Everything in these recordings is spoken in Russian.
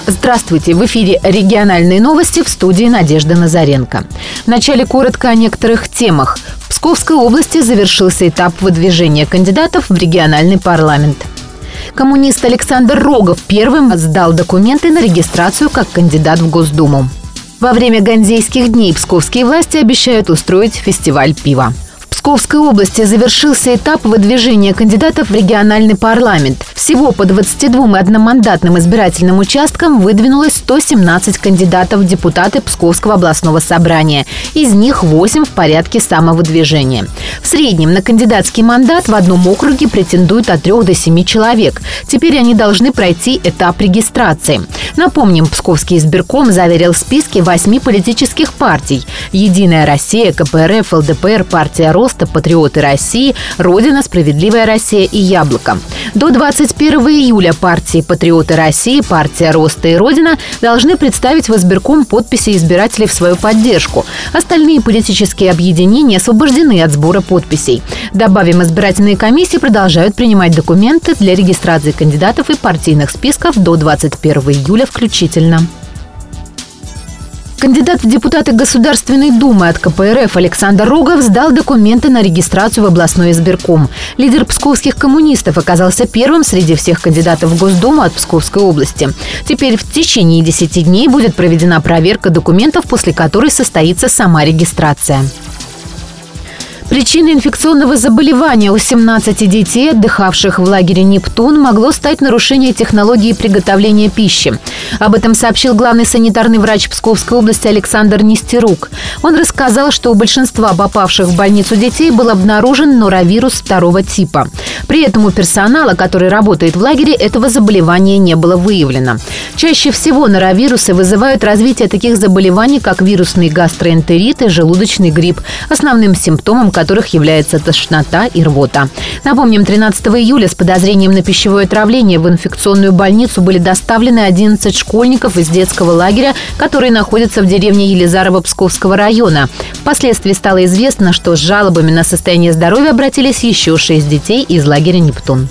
Здравствуйте! В эфире региональные новости, в студии Надежда Назаренко. Вначале коротко о некоторых темах. В Псковской области завершился этап выдвижения кандидатов в региональный парламент. Коммунист Александр Рогов первым сдал документы на регистрацию как кандидат в Госдуму. Во время Ганзейских дней псковские власти обещают устроить фестиваль пива. В Псковской области завершился этап выдвижения кандидатов в региональный парламент. Всего по 22 одномандатным избирательным участкам выдвинулось 117 кандидатов в депутаты Псковского областного собрания. Из них 8 в порядке самовыдвижения. В среднем на кандидатский мандат в одном округе претендуют от 3 до 7 человек. Теперь они должны пройти этап регистрации. Напомним, Псковский избирком заверил списки 8 политических партий: «Единая Россия», КПРФ, ЛДПР, партия «Роста», «Патриоты России», «Родина», «Справедливая Россия» и «Яблоко». До 21 июля партии «Патриоты России», партия «Роста» и «Родина» должны представить в избирком подписи избирателей в свою поддержку. Остальные политические объединения освобождены от сбора подписей. Добавим, избирательные комиссии продолжают принимать документы для регистрации кандидатов и партийных списков до 21 июля включительно. Кандидат в депутаты Государственной Думы от КПРФ Александр Рогов сдал документы на регистрацию в областной избирком. Лидер псковских коммунистов оказался первым среди всех кандидатов в Госдуму от Псковской области. Теперь в течение 10 дней будет проведена проверка документов, после которой состоится сама регистрация. Причиной инфекционного заболевания у 17 детей, отдыхавших в лагере «Нептун», могло стать нарушение технологии приготовления пищи. Об этом сообщил главный санитарный врач Псковской области Александр Нестерук. Он рассказал, что у большинства попавших в больницу детей был обнаружен норовирус 2 типа. При этом у персонала, который работает в лагере, этого заболевания не было выявлено. Чаще всего норовирусы вызывают развитие таких заболеваний, как вирусный гастроэнтерит и желудочный грипп, основным симптомом которых является тошнота и рвота. Напомним, 13 июля с подозрением на пищевое отравление в инфекционную больницу были доставлены 11 школьников из детского лагеря, которые находятся в деревне Елизарово Псковского района. Впоследствии стало известно, что с жалобами на состояние здоровья обратились еще 6 детей из лагеря «Нептун».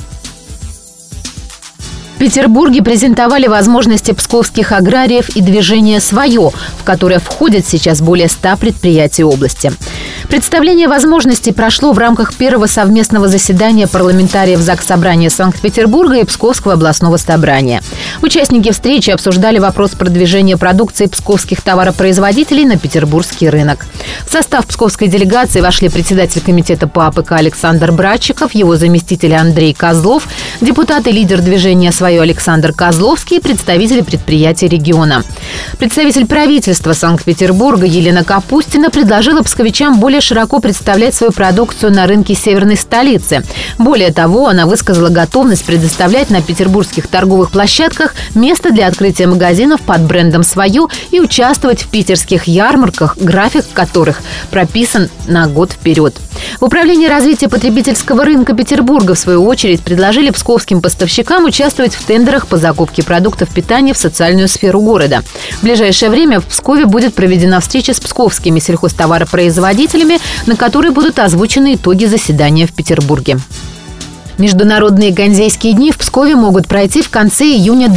В Петербурге презентовали возможности псковских аграриев и движение «Свое», в которое входят сейчас более 100 предприятий области. Представление возможностей прошло в рамках первого совместного заседания парламентариев Заксобрания Санкт-Петербурга и Псковского областного собрания. Участники встречи обсуждали вопрос продвижения продукции псковских товаропроизводителей на петербургский рынок. В состав псковской делегации вошли председатель комитета по АПК Александр Братчиков, его заместитель Андрей Козлов, депутат и лидер движения «Свое» Александр Козловский и представители предприятий региона. Представитель правительства Санкт-Петербурга Елена Капустина предложила псковичам более широко представлять свою продукцию на рынке северной столицы. Более того, она высказала готовность предоставлять на петербургских торговых площадках место для открытия магазинов под брендом «Свое» и участвовать в питерских ярмарках, график которых прописан на год вперед. В Управлении развития потребительского рынка Петербурга, в свою очередь, предложили псковским поставщикам участвовать в тендерах по закупке продуктов питания в социальную сферу города. В ближайшее время в Пскове будет проведена встреча с псковскими сельхозтоваропроизводителями, на которой будут озвучены итоги заседания в Петербурге. Международные Ганзейские дни в Пскове могут пройти в конце июня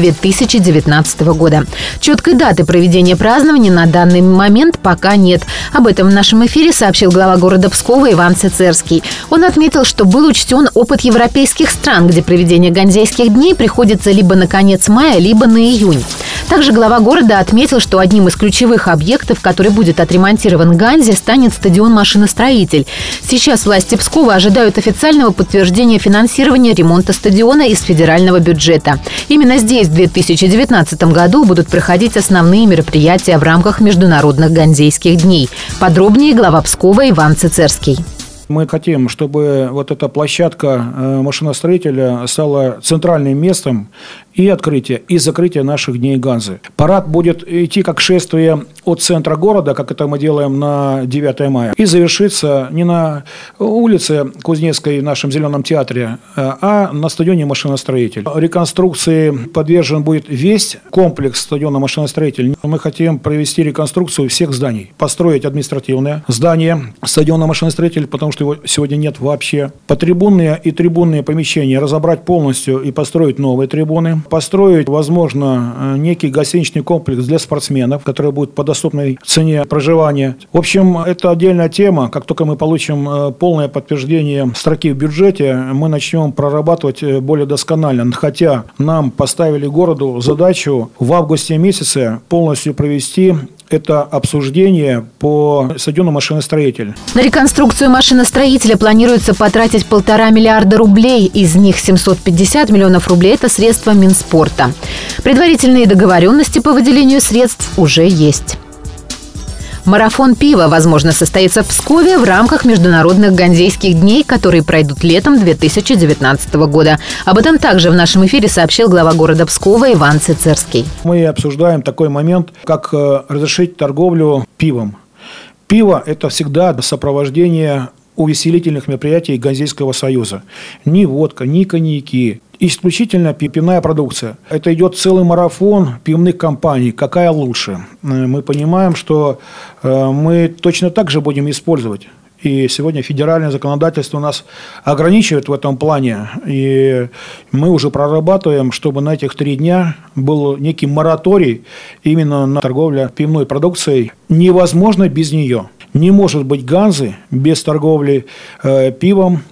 2019 года. Четкой даты проведения празднования на данный момент пока нет. Об этом в нашем эфире сообщил глава города Пскова Иван Цицерский. Он отметил, что был учтен опыт европейских стран, где проведение Ганзейских дней приходится либо на конец мая, либо на июнь. Также глава города отметил, что одним из ключевых объектов, который будет отремонтирован Ганзе, станет стадион «Машиностроитель». Сейчас власти Пскова ожидают официального подтверждения финансирования ремонта стадиона из федерального бюджета. Именно здесь в 2019 году будут проходить основные мероприятия в рамках международных Ганзейских дней. Подробнее глава Пскова Иван Цицерский. Мы хотим, чтобы вот эта площадка машиностроителя стала центральным местом и открытия, и закрытия наших дней Ганзы. Парад будет идти как шествие от центра города, как это мы делаем на 9 мая, и завершится не на улице Кузнецкой в нашем Зеленом театре, а на стадионе «Машиностроитель». Реконструкции подвержен будет весь комплекс стадиона «Машиностроитель». Мы хотим провести реконструкцию всех зданий, построить административное здание стадиона «Машиностроитель», потому что что его сегодня нет вообще. Потрибунные и трибунные помещения разобрать полностью и построить новые трибуны. Построить, возможно, некий гостиничный комплекс для спортсменов, который будет по доступной цене проживания. В общем, это отдельная тема. Как только мы получим полное подтверждение строки в бюджете, мы начнем прорабатывать более досконально. Хотя нам поставили городу задачу в августе месяце полностью провести это обсуждение по стадиону «Машиностроитель». На реконструкцию машиностроителя планируется потратить 1,5 миллиарда рублей. Из них 750 миллионов рублей – это средства Минспорта. Предварительные договоренности по выделению средств уже есть. Марафон пива, возможно, состоится в Пскове в рамках Международных Ганзейских дней, которые пройдут летом 2019 года. Об этом также в нашем эфире сообщил глава города Пскова Иван Цицерский. Мы обсуждаем такой момент, как разрешить торговлю пивом. Пиво – это всегда сопровождение увеселительных мероприятий Ганзейского союза. Ни водка, ни коньяки. Исключительно пивная продукция. Это идет целый марафон пивных компаний. Какая лучше? Мы понимаем, что мы точно так же будем использовать. И сегодня федеральное законодательство нас ограничивает в этом плане. И мы уже прорабатываем, чтобы на этих 3 дня был некий мораторий именно на торговлю пивной продукцией. Невозможно без нее. Не может быть Ганзы без торговли пивом,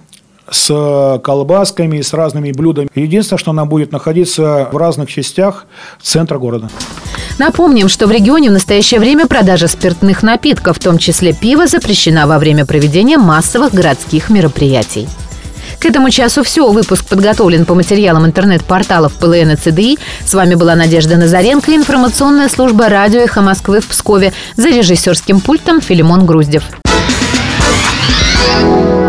с колбасками, с разными блюдами. Единственное, что она будет находиться в разных частях центра города. Напомним, что в регионе в настоящее время продажа спиртных напитков, в том числе пива, запрещена во время проведения массовых городских мероприятий. К этому часу все. Выпуск подготовлен по материалам интернет-порталов ПЛН и ЦДИ. С вами была Надежда Назаренко, информационная служба радио «Эхо Москвы» в Пскове. За режиссерским пультом Филимон Груздев.